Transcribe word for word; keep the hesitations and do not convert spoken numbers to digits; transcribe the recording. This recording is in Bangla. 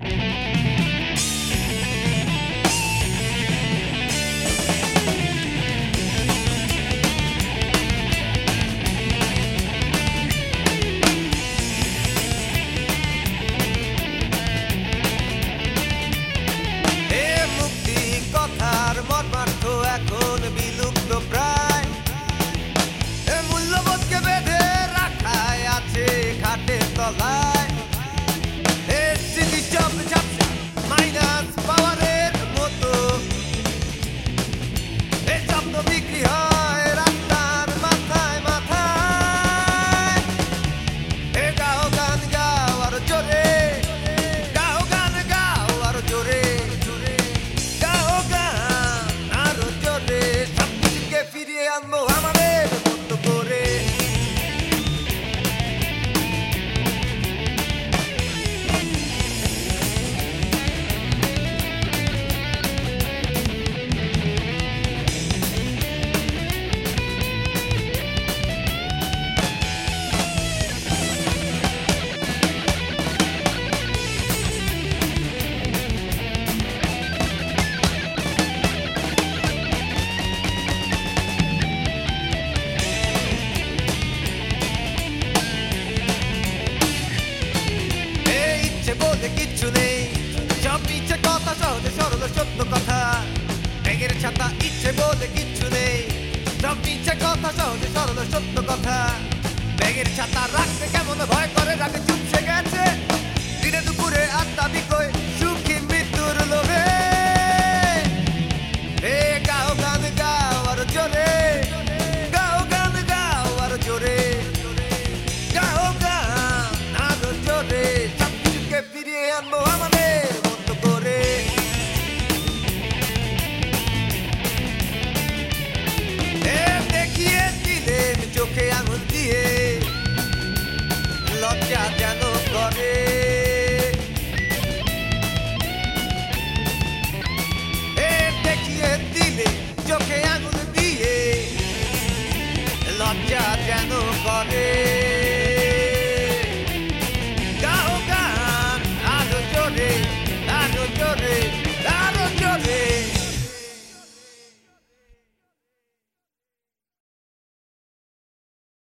কিচ্ছু নেই, সব মিছে কথা, সহজে সরল সত্য কথা। ব্যাঙের ছাতা ইচ্ছে বলে কিচ্ছু নেই, সব মিছে কথা, সহজে সরল সত্য কথা। ব্যাঙের ছাতা রাখতে কেমন ভয় করে, রাতে চুপসে গেছে দিনে দুপুরে আত্মা বিকয় সুখী মৃত্যুর লোভে। হে গাও গান গাও আরো জোরে, গাও গান গাও আরো জোরে, গাও গান আরো জোরে। ফিরিয়ে আনবো আমাদের মতো করে। দেখিয়ে দিলেন চোখে আঙুল দিয়ে, লজ্জা যেন করে। দেখিয়ে দিলে চোখে আঙুল দিয়ে, লজ্জা যেন করে।